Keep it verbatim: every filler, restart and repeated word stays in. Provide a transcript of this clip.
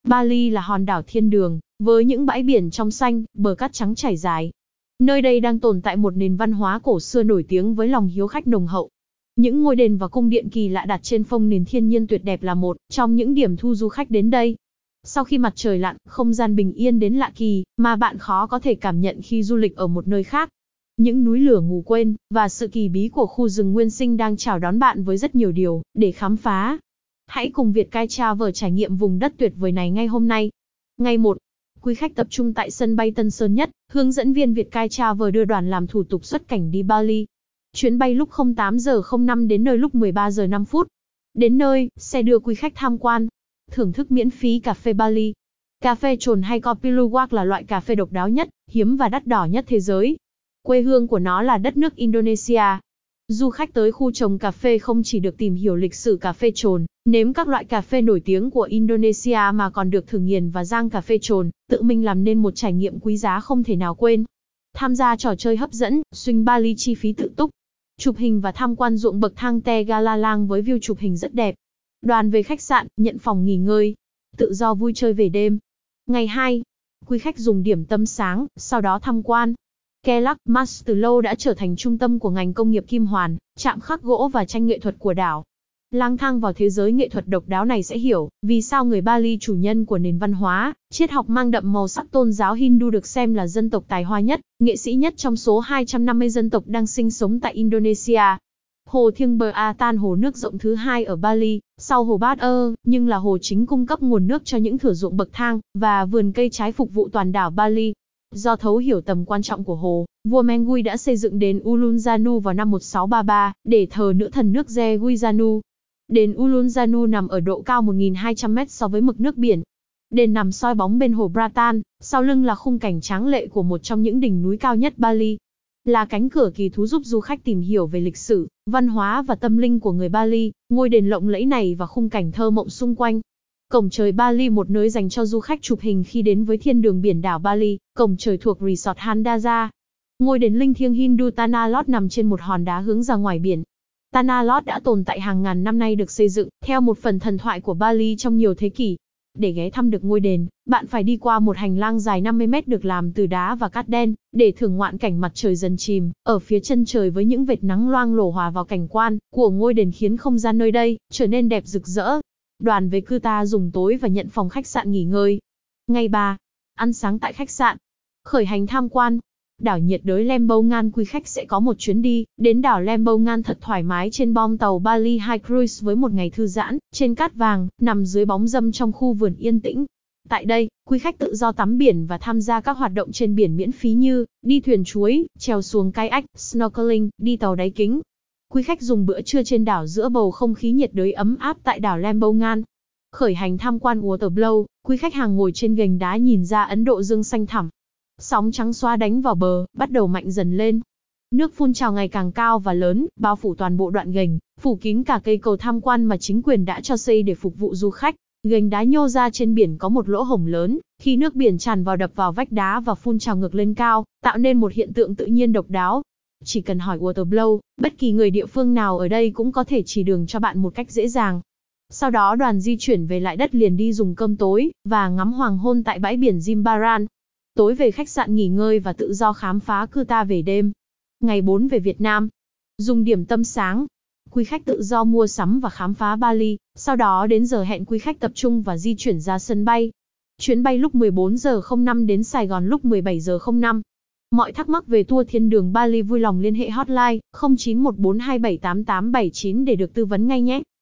Bali là hòn đảo thiên đường, với những bãi biển trong xanh, bờ cát trắng trải dài. Nơi đây đang tồn tại một nền văn hóa cổ xưa nổi tiếng với lòng hiếu khách nồng hậu. Những ngôi đền và cung điện kỳ lạ đặt trên phông nền thiên nhiên tuyệt đẹp là một trong những điểm thu du khách đến đây. Sau khi mặt trời lặn, không gian bình yên đến lạ kỳ, mà bạn khó có thể cảm nhận khi du lịch ở một nơi khác. Những núi lửa ngủ quên, và sự kỳ bí của khu rừng nguyên sinh đang chào đón bạn với rất nhiều điều để khám phá. Hãy cùng Vietkai Travel trải nghiệm vùng đất tuyệt vời này ngay hôm nay. Ngày một. Quý khách tập trung tại sân bay Tân Sơn Nhất, hướng dẫn viên Vietkai Travel đưa đoàn làm thủ tục xuất cảnh đi Bali. Chuyến bay lúc không tám giờ không năm đến nơi lúc mười ba giờ năm phút. Đến nơi, xe đưa quý khách tham quan, thưởng thức miễn phí cà phê Bali. Cà phê trồn hay Kopi Luwak là loại cà phê độc đáo nhất, hiếm và đắt đỏ nhất thế giới. Quê hương của nó là đất nước Indonesia. Du khách tới khu trồng cà phê không chỉ được tìm hiểu lịch sử cà phê trồn, nếm các loại cà phê nổi tiếng của Indonesia mà còn được thử nghiền và rang cà phê trồn, tự mình làm nên một trải nghiệm quý giá không thể nào quên. Tham gia trò chơi hấp dẫn, Swing Bali chi phí tự túc. Chụp hình và tham quan ruộng bậc thang Tegalalang với view chụp hình rất đẹp. Đoàn về khách sạn, nhận phòng nghỉ ngơi. Tự do vui chơi về đêm. Ngày hai. Quý khách dùng điểm tâm sáng, sau đó tham quan. Kelak Mas từ lâu đã trở thành trung tâm của ngành công nghiệp kim hoàn, chạm khắc gỗ và tranh nghệ thuật của đảo. Lang thang vào thế giới nghệ thuật độc đáo này sẽ hiểu vì sao người Bali chủ nhân của nền văn hóa, triết học mang đậm màu sắc tôn giáo Hindu được xem là dân tộc tài hoa nhất, nghệ sĩ nhất trong số hai trăm năm mươi dân tộc đang sinh sống tại Indonesia. Hồ Thiêng Bờ Atan hồ nước rộng thứ hai ở Bali, sau hồ Bát Ơ, nhưng là hồ chính cung cấp nguồn nước cho những thửa ruộng bậc thang và vườn cây trái phục vụ toàn đảo Bali. Do thấu hiểu tầm quan trọng của hồ, vua Mengui đã xây dựng đền Uluwatu vào năm một sáu ba ba để thờ nữ thần nước Zeguijanu. Đền Uluwatu nằm ở độ cao một nghìn hai trăm mét so với mực nước biển. Đền nằm soi bóng bên hồ Bratan, sau lưng là khung cảnh tráng lệ của một trong những đỉnh núi cao nhất Bali. Là cánh cửa kỳ thú giúp du khách tìm hiểu về lịch sử, văn hóa và tâm linh của người Bali, ngôi đền lộng lẫy này và khung cảnh thơ mộng xung quanh. Cổng trời Bali, một nơi dành cho du khách chụp hình khi đến với thiên đường biển đảo Bali, cổng trời thuộc Resort Handaza. Ngôi đền linh thiêng Hindu Tanah Lot nằm trên một hòn đá hướng ra ngoài biển. Tanah Lot đã tồn tại hàng ngàn năm nay, được xây dựng theo một phần thần thoại của Bali trong nhiều thế kỷ. Để ghé thăm được ngôi đền, bạn phải đi qua một hành lang dài năm mươi mét được làm từ đá và cát đen, để thưởng ngoạn cảnh mặt trời dần chìm ở phía chân trời với những vệt nắng loang lổ hòa vào cảnh quan của ngôi đền, khiến không gian nơi đây trở nên đẹp rực rỡ. Đoàn về Kuta dùng tối và nhận phòng khách sạn nghỉ ngơi. Ngày ba. Ăn sáng tại khách sạn. Khởi hành tham quan đảo nhiệt đới Lembongan. Quý khách sẽ có một chuyến đi đến đảo Lembongan thật thoải mái trên bom tàu Bali hai Cruise với một ngày thư giãn trên cát vàng, nằm dưới bóng râm trong khu vườn yên tĩnh. Tại đây, quý khách tự do tắm biển và tham gia các hoạt động trên biển miễn phí như đi thuyền chuối, trèo xuồng kayak, snorkeling, đi tàu đáy kính. Quý khách dùng bữa trưa trên đảo giữa bầu không khí nhiệt đới ấm áp tại đảo Lembongan. Khởi hành tham quan Waterblow, quý khách hàng ngồi trên gành đá nhìn ra Ấn Độ Dương xanh thẳm. Sóng trắng xóa đánh vào bờ, bắt đầu mạnh dần lên. Nước phun trào ngày càng cao và lớn, bao phủ toàn bộ đoạn gành, phủ kín cả cây cầu tham quan mà chính quyền đã cho xây để phục vụ du khách. Gành đá nhô ra trên biển có một lỗ hổng lớn, khi nước biển tràn vào đập vào vách đá và phun trào ngược lên cao, tạo nên một hiện tượng tự nhiên độc đáo. Chỉ cần hỏi Waterblow, bất kỳ người địa phương nào ở đây cũng có thể chỉ đường cho bạn một cách dễ dàng. Sau đó đoàn di chuyển về lại đất liền đi dùng cơm tối và ngắm hoàng hôn tại bãi biển Jimbaran. Tối về khách sạn nghỉ ngơi và tự do khám phá Kuta về đêm. Ngày bốn về Việt Nam. Dùng điểm tâm sáng. Quý khách tự do mua sắm và khám phá Bali, sau đó đến giờ hẹn quý khách tập trung và di chuyển ra sân bay. Chuyến bay lúc mười bốn giờ không năm đến Sài Gòn lúc mười bảy giờ không năm. Mọi thắc mắc về tour thiên đường Bali vui lòng liên hệ hotline không chín một bốn hai bảy tám tám bảy chín để được tư vấn ngay nhé.